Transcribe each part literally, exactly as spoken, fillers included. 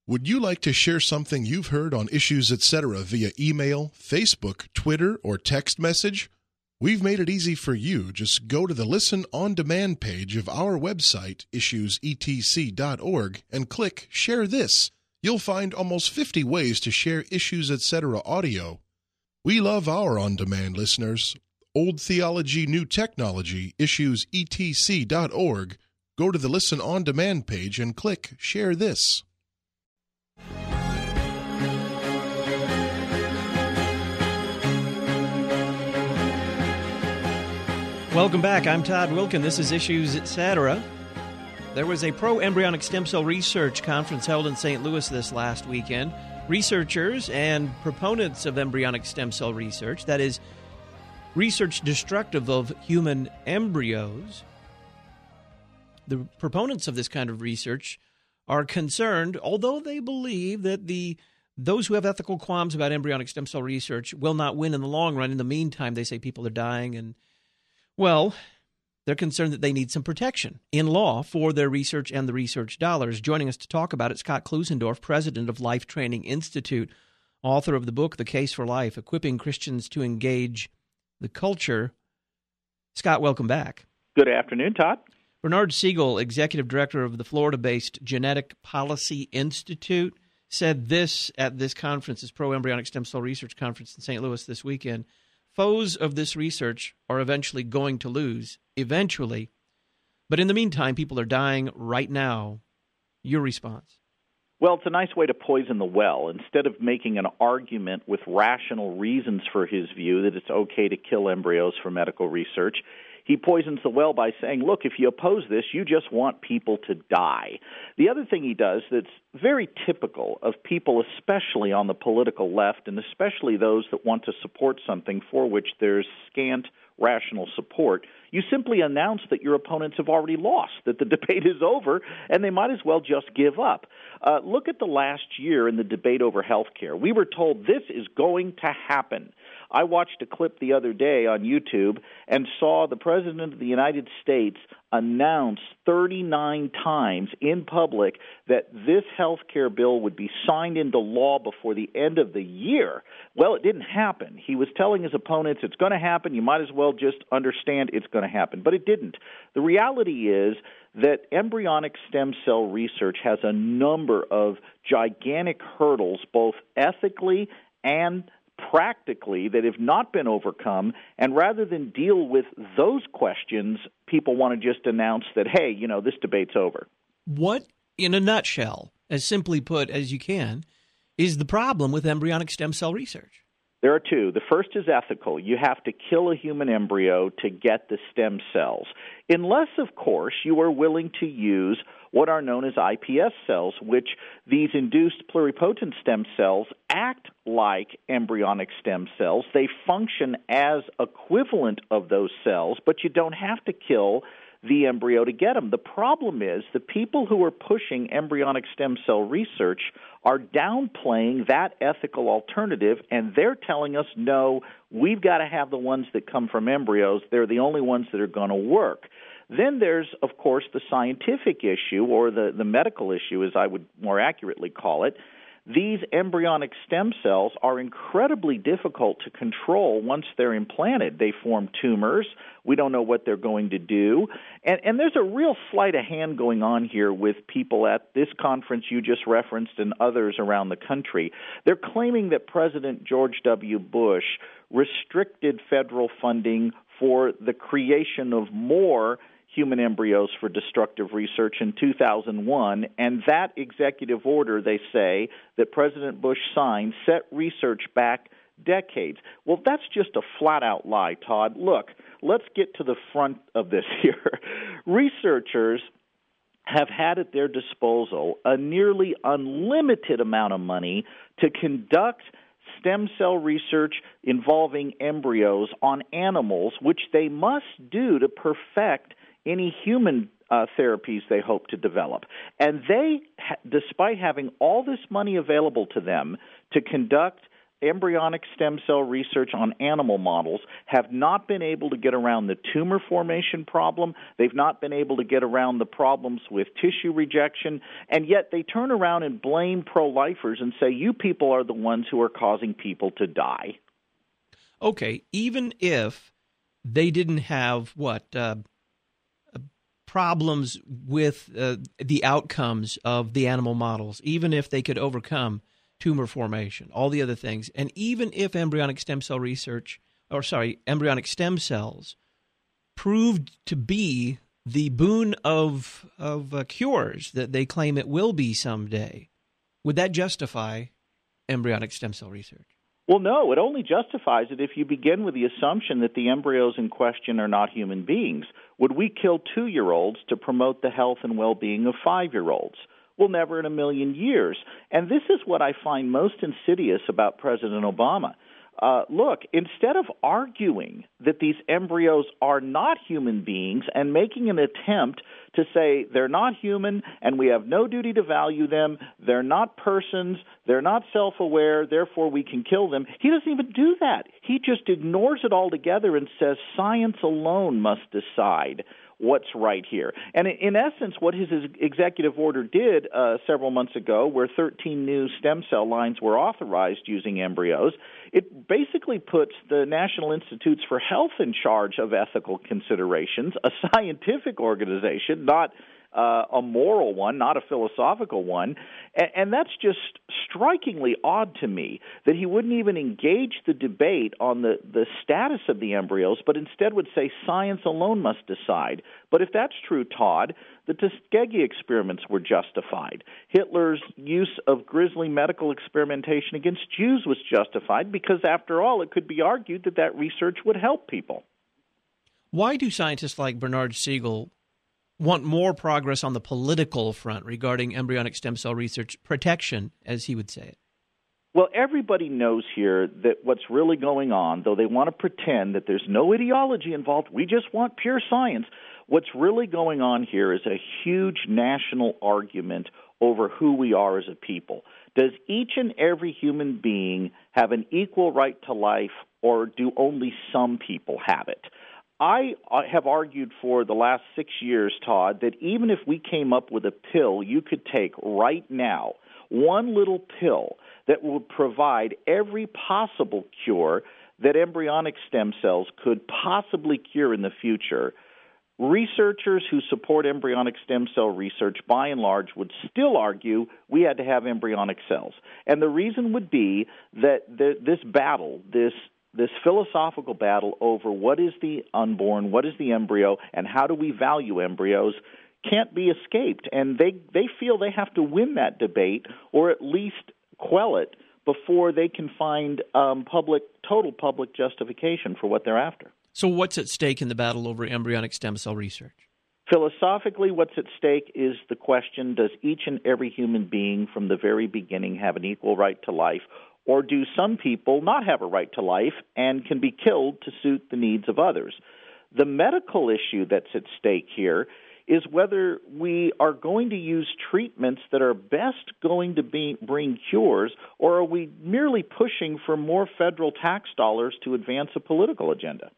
Would you like to share something you've heard on Issues Etc. via email, Facebook, Twitter, or text message? We've made it easy for you. Just go to the Listen On Demand page of our website, issues e t c dot org, and click Share This. You'll find almost fifty ways to share Issues Etc. audio. We love our on-demand listeners. Old Theology, New Technology, issues e t c dot org. Go to the Listen On Demand page and click Share This. Welcome back. I'm Todd Wilkin. This is Issues Etc. There was a pro-embryonic stem cell research conference held in Saint Louis this last weekend. Researchers and proponents of embryonic stem cell research, that is, research destructive of human embryos, the proponents of this kind of research are concerned, although they believe that the those who have ethical qualms about embryonic stem cell research will not win in the long run. In the meantime, they say people are dying, and, well, they're concerned that they need some protection in law for their research and the research dollars. Joining us to talk about it, Scott Klusendorf, president of Life Training Institute, author of the book, The Case for Life, Equipping Christians to Engage the Culture. Scott, welcome back. Good afternoon, Todd. Bernard Siegel, executive director of the Florida-based Genetic Policy Institute, said this at this conference, this pro-embryonic stem cell research conference in Saint Louis this weekend. Foes of this research are eventually going to lose, eventually. But in the meantime, people are dying right now. Your response? Well, it's a nice way to poison the well. Instead of making an argument with rational reasons for his view that it's okay to kill embryos for medical research, he poisons the well by saying, look, if you oppose this, you just want people to die. The other thing he does that's very typical of people, especially on the political left, and especially those that want to support something for which there's scant rational support, you simply announce that your opponents have already lost, that the debate is over, and they might as well just give up. Uh, look at the last year in the debate over health care. We were told this is going to happen. I watched a clip the other day on YouTube and saw the President of the United States announce thirty-nine times in public that this health care bill would be signed into law before the end of the year. Well, it didn't happen. He was telling his opponents it's going to happen. You might as well just understand it's going to happen. But it didn't. The reality is that embryonic stem cell research has a number of gigantic hurdles, both ethically and practically, that have not been overcome, and rather than deal with those questions, people want to just announce that, hey, you know, this debate's over. What, in a nutshell, as simply put as you can, is the problem with embryonic stem cell research? There are two. The first is ethical. You have to kill a human embryo to get the stem cells, unless, of course, you are willing to use what are known as I P S cells, which these induced pluripotent stem cells act like embryonic stem cells. They function as equivalent of those cells, but you don't have to kill the embryo to get them. The problem is the people who are pushing embryonic stem cell research are downplaying that ethical alternative, and they're telling us, no, we've got to have the ones that come from embryos. They're the only ones that are going to work. Then there's, of course, the scientific issue, or the, the medical issue, as I would more accurately call it. These embryonic stem cells are incredibly difficult to control once they're implanted. They form tumors. We don't know what they're going to do. And, and there's a real sleight of hand going on here with people at this conference you just referenced and others around the country. They're claiming that President George W. Bush restricted federal funding for the creation of more human embryos for destructive research in two thousand one, and that executive order, they say, that President Bush signed set research back decades. Well, that's just a flat-out lie, Todd. Look, let's get to the front of this here. Researchers have had at their disposal a nearly unlimited amount of money to conduct stem cell research involving embryos on animals, which they must do to perfect any human uh, therapies they hope to develop. And they, ha- despite having all this money available to them to conduct embryonic stem cell research on animal models have not been able to get around the tumor formation problem. They've not been able to get around the problems with tissue rejection, and yet they turn around and blame pro-lifers and say, you people are the ones who are causing people to die. Okay, even if they didn't have, what, uh, problems with uh, the outcomes of the animal models, even if they could overcome tumor formation, all the other things, and even if embryonic stem cell research, or sorry, embryonic stem cells proved to be the boon of of uh, cures that they claim it will be someday, would that justify embryonic stem cell research? Well, no, it only justifies it if you begin with the assumption that the embryos in question are not human beings. Would we kill two-year-olds to promote the health and well-being of five-year-olds? Well, never in a million years. And this is what I find most insidious about President Obama. Uh, look, instead of arguing that these embryos are not human beings and making an attempt to say they're not human and we have no duty to value them, they're not persons, they're not self-aware, therefore we can kill them, he doesn't even do that. He just ignores it altogether and says science alone must decide what's right here. And in essence, what his executive order did uh, several months ago, where thirteen new stem cell lines were authorized using embryos, it basically puts the National Institutes for Health in charge of ethical considerations, a scientific organization, not uh, a moral one, not a philosophical one. And, and that's just strikingly odd to me that he wouldn't even engage the debate on the, the status of the embryos, but instead would say science alone must decide. But if that's true, Todd, the Tuskegee experiments were justified. Hitler's use of grisly medical experimentation against Jews was justified because, after all, it could be argued that that research would help people. Why do scientists like Bernard Siegel want more progress on the political front regarding embryonic stem cell research protection, as he would say it? Well, everybody knows here that what's really going on, though they want to pretend that there's no ideology involved, we just want pure science. What's really going on here is a huge national argument over who we are as a people. Does each and every human being have an equal right to life, or do only some people have it? I have argued for the last six years, Todd, that even if we came up with a pill you could take right now, one little pill that would provide every possible cure that embryonic stem cells could possibly cure in the future, researchers who support embryonic stem cell research, by and large, would still argue we had to have embryonic cells. And the reason would be that the, this battle, this this philosophical battle over what is the unborn, what is the embryo, and how do we value embryos can't be escaped. And they, they feel they have to win that debate, or at least quell it, before they can find um, public, total public justification for what they're after. So what's at stake in the battle over embryonic stem cell research? Philosophically, what's at stake is the question, does each and every human being from the very beginning have an equal right to life, or do some people not have a right to life and can be killed to suit the needs of others? The medical issue that's at stake here is whether we are going to use treatments that are best going to be, bring cures, or are we merely pushing for more federal tax dollars to advance a political agenda?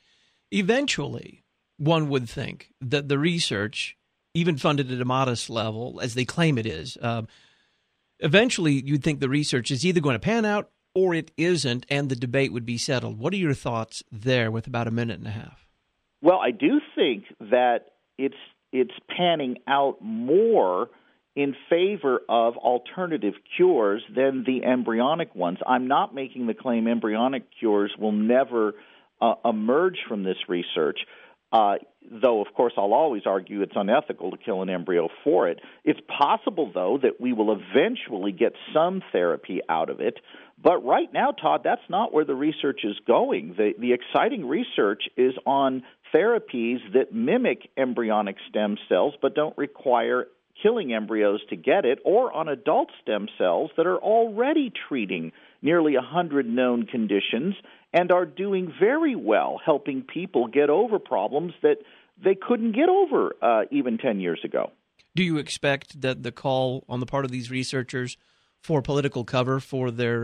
Eventually, one would think that the research, even funded at a modest level, as they claim it is, uh, eventually you'd think the research is either going to pan out or it isn't, and the debate would be settled. What are your thoughts there with about a minute and a half? Well, I do think that it's it's panning out more in favor of alternative cures than the embryonic ones. I'm not making the claim embryonic cures will never uh, emerge from this research, uh, though, of course, I'll always argue it's unethical to kill an embryo for it. It's possible, though, that we will eventually get some therapy out of it. But right now, Todd, that's not where the research is going. The, the exciting research is on therapies that mimic embryonic stem cells but don't require killing embryos to get it, or on adult stem cells that are already treating nearly one hundred known conditions and are doing very well helping people get over problems that they couldn't get over uh, even ten years ago. Do you expect that the call on the part of these researchers for political cover for their uh,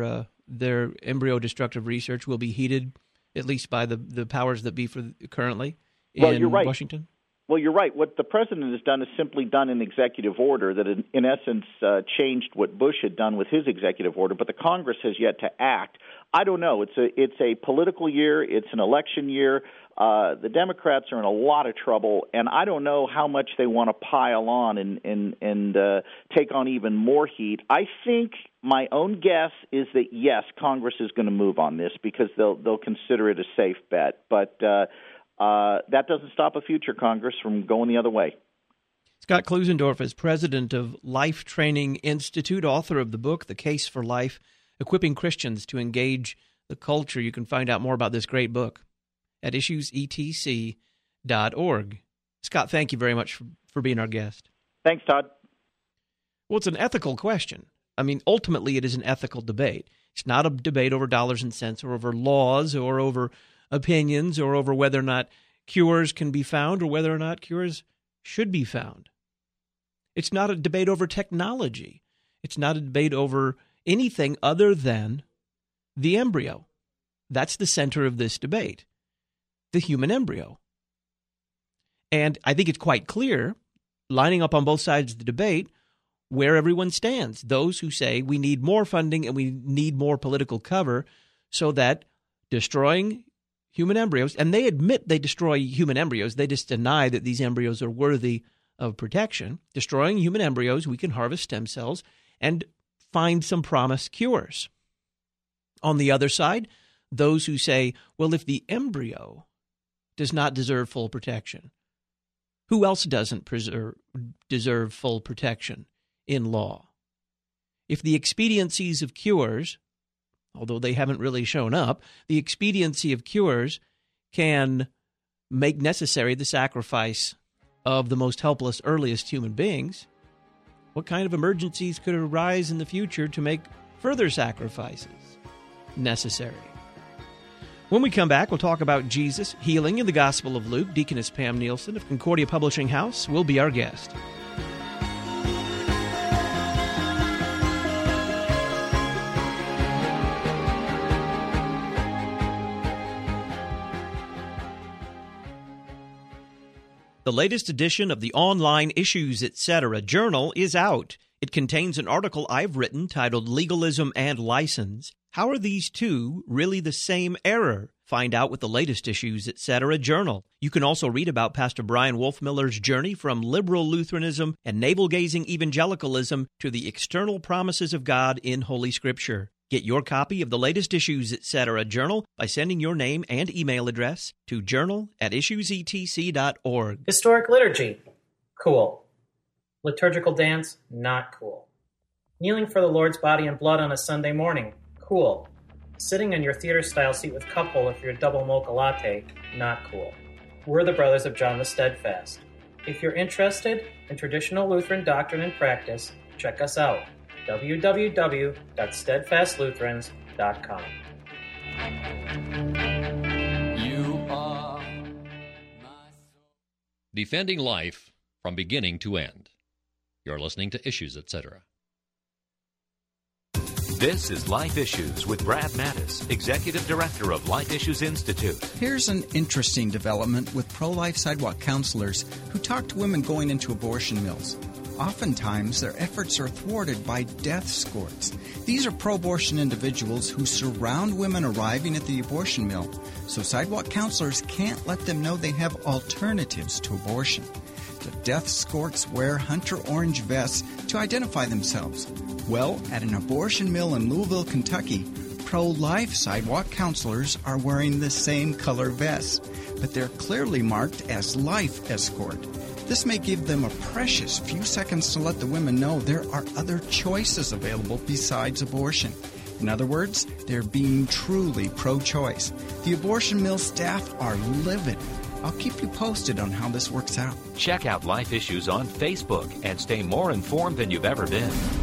their embryo-destructive research will be heeded, at least by the, the powers that be for currently in well, you're right. Washington? Well, you're right. What the president has done is simply done an executive order that, in, in essence, uh, changed what Bush had done with his executive order, but the Congress has yet to act. I don't know. It's a it's a political year. It's an election year. Uh, the Democrats are in a lot of trouble, and I don't know how much they want to pile on and and and uh, take on even more heat. I think my own guess is that yes, Congress is going to move on this because they'll they'll consider it a safe bet, but. Uh, Uh, that doesn't stop a future Congress from going the other way. Scott Klusendorf is president of Life Training Institute, author of the book, The Case for Life, Equipping Christians to Engage the Culture. You can find out more about this great book at issues e t c dot org. Scott, thank you very much for, for being our guest. Thanks, Todd. Well, it's an ethical question. I mean, ultimately, it is an ethical debate. It's not a debate over dollars and cents or over laws or over opinions or over whether or not cures can be found or whether or not cures should be found. It's not a debate over technology. It's not a debate over anything other than the embryo. That's the center of this debate, the human embryo. And I think it's quite clear, lining up on both sides of the debate, where everyone stands. Those who say we need more funding and we need more political cover so that destroying human embryos, and they admit they destroy human embryos. They just deny that these embryos are worthy of protection. Destroying human embryos, we can harvest stem cells and find some promised cures. On the other side, those who say, well, if the embryo does not deserve full protection, who else doesn't preserve, deserve full protection in law? If the expediencies of cures, although they haven't really shown up, the expediency of cures can make necessary the sacrifice of the most helpless, earliest human beings. What kind of emergencies could arise in the future to make further sacrifices necessary? When we come back, we'll talk about Jesus, healing in the Gospel of Luke. Deaconess Pam Nielsen of Concordia Publishing House will be our guest. The latest edition of the online Issues Etc. journal is out. It contains an article I've written titled Legalism and License. How are these two really the same error? Find out with the latest Issues Etc. journal. You can also read about Pastor Brian Wolfmiller's journey from liberal Lutheranism and navel-gazing evangelicalism to the external promises of God in Holy Scripture. Get your copy of the latest Issues Etc. journal by sending your name and email address to journal at issues e t c dot org. Historic liturgy, cool. Liturgical dance, not cool. Kneeling for the Lord's body and blood on a Sunday morning, cool. Sitting in your theater-style seat with cup holder for your double mocha latte, not cool. We're the Brothers of John the Steadfast. If you're interested in traditional Lutheran doctrine and practice, check us out. w w w dot steadfast lutherans dot com. You are my Defending life from beginning to end. You're listening to Issues, et cetera. This is Life Issues with Brad Mattis, Executive Director of Life Issues Institute. Here's an interesting development with pro-life sidewalk counselors who talk to women going into abortion mills. Oftentimes, their efforts are thwarted by death escorts. These are pro-abortion individuals who surround women arriving at the abortion mill, so sidewalk counselors can't let them know they have alternatives to abortion. The death escorts wear hunter orange vests to identify themselves. Well, at an abortion mill in Louisville, Kentucky, pro-life sidewalk counselors are wearing the same color vests, but they're clearly marked as life escort. This may give them a precious few seconds to let the women know there are other choices available besides abortion. In other words, they're being truly pro-choice. The abortion mill staff are livid. I'll keep you posted on how this works out. Check out Life Issues on Facebook and stay more informed than you've ever been.